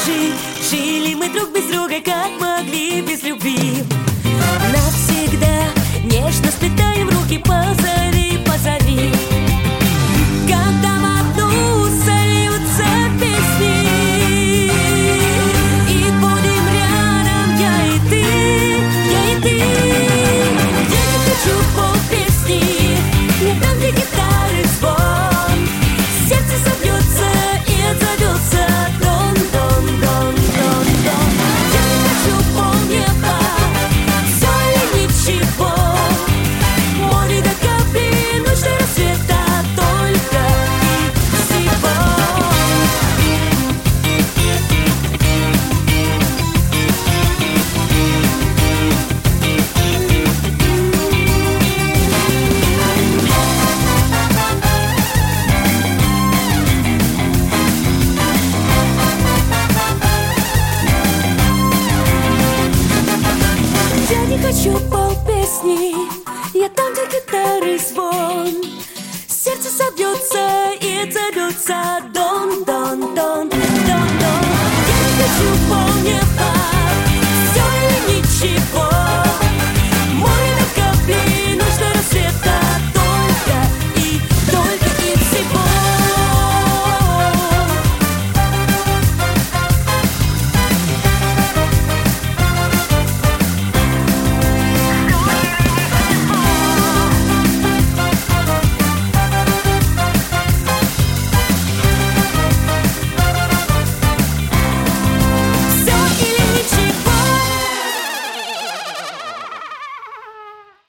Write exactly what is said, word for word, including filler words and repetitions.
скажи, жили мы друг без друга, как могли без любви. Навсегда нежно сплетаем руки, позови, позови. Когда в одну сольются песни, и будем рядом я и ты, я и ты. Я не хочу полпесни, я там, где гитары звон. Сердце собьется и отзовется дон, дон, дон, дон, дон. Я не хочу полнеба, все или ничего. Море до капли, ночь до рассвета, только и всего. Я не хочу полпесни, я там, где гитары звон. Сердце собьется и отзовется.